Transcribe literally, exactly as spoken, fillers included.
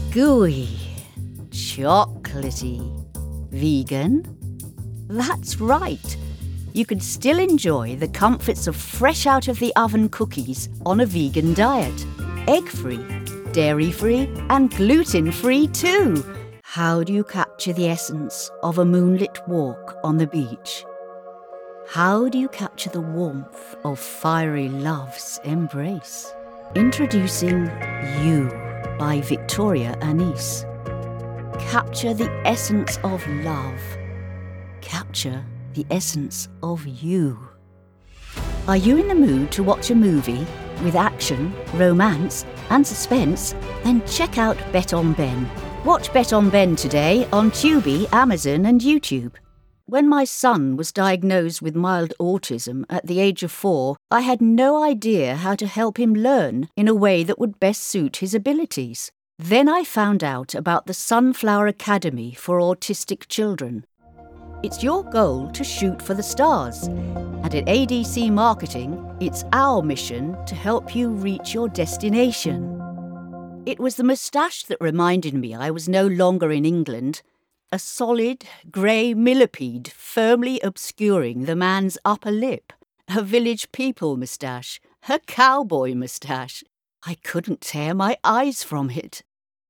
Gooey, chocolatey, vegan? That's right. You can still enjoy the comforts of fresh out of the oven cookies on a vegan diet. Egg-free, dairy-free and gluten-free too. How do you capture the essence of a moonlit walk on the beach? How do you capture the warmth of fiery love's embrace? Introducing You by Victoria Anise. Capture the essence of love. Capture the essence of you. Are you in the mood to watch a movie with action, romance and suspense? Then check out Bet on Ben. Watch Bet on Ben today on Tubi, Amazon and YouTube. When my son was diagnosed with mild autism at the age of four, I had no idea how to help him learn in a way that would best suit his abilities. Then I found out about the Sunflower Academy for Autistic Children. It's your goal to shoot for the stars. And at A D C Marketing, it's our mission to help you reach your destination. It was the moustache that reminded me I was no longer in England. A solid, grey millipede firmly obscuring the man's upper lip. A village people moustache. A cowboy moustache. I couldn't tear my eyes from it.